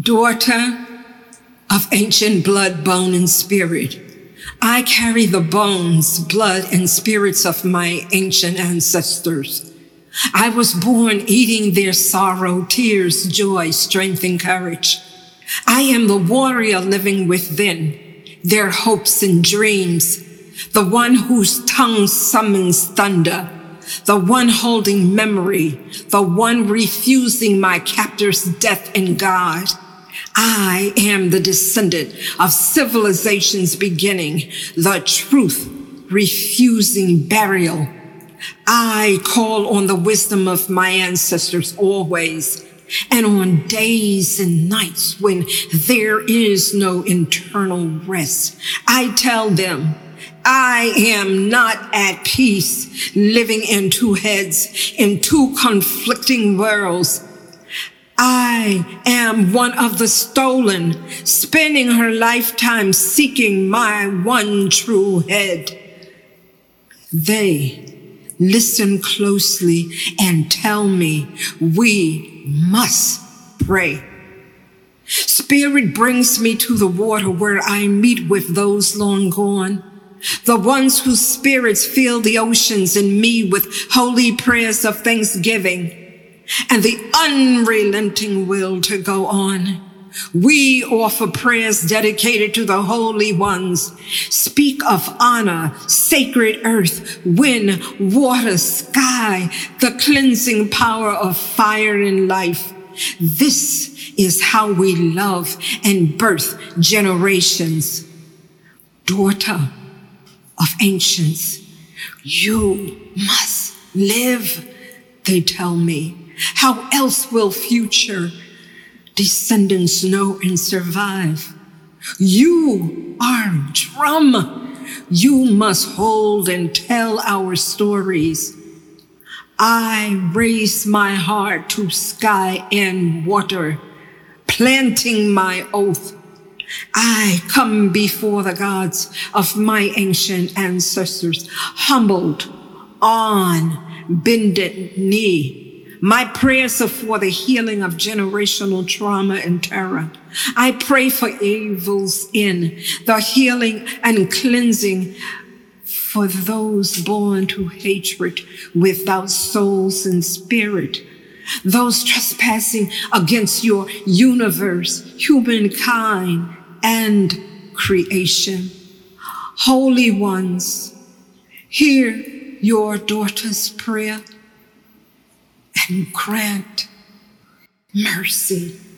Daughter of ancient blood, bone, and spirit, I carry the bones, blood, and spirits of my ancient ancestors. I was born eating their sorrow, tears, joy, strength, and courage. I am the warrior living within their hopes and dreams, the one whose tongue summons thunder, the one holding memory, the one refusing my captor's death in God. I am the descendant of civilization's beginning, the truth refusing burial. I call on the wisdom of my ancestors always, and on days and nights when there is no internal rest, I tell them, I am not at peace, living in two heads, in two conflicting worlds. I am one of the stolen, spending her lifetime seeking my one true head. They listen closely and tell me we must pray. Spirit brings me to the water where I meet with those long gone, the ones whose spirits fill the oceans and me with holy prayers of thanksgiving and the unrelenting will to go on. We offer prayers dedicated to the holy ones. Speak of honor, sacred earth, wind, water, sky, the cleansing power of fire and life. This is how we love and birth generations. Daughter of ancients, you must live, they tell me. How else will future descendants know and survive? You are drum. You must hold and tell our stories. I raise my heart to sky and water, planting my oath. I come before the gods of my ancient ancestors, humbled on bended knee. My prayers are for the healing of generational trauma and terror. I pray for evil's end, the healing and cleansing for those born to hatred without souls and spirit, those trespassing against your universe, humankind, and creation. Holy ones, hear your daughter's prayer and grant mercy.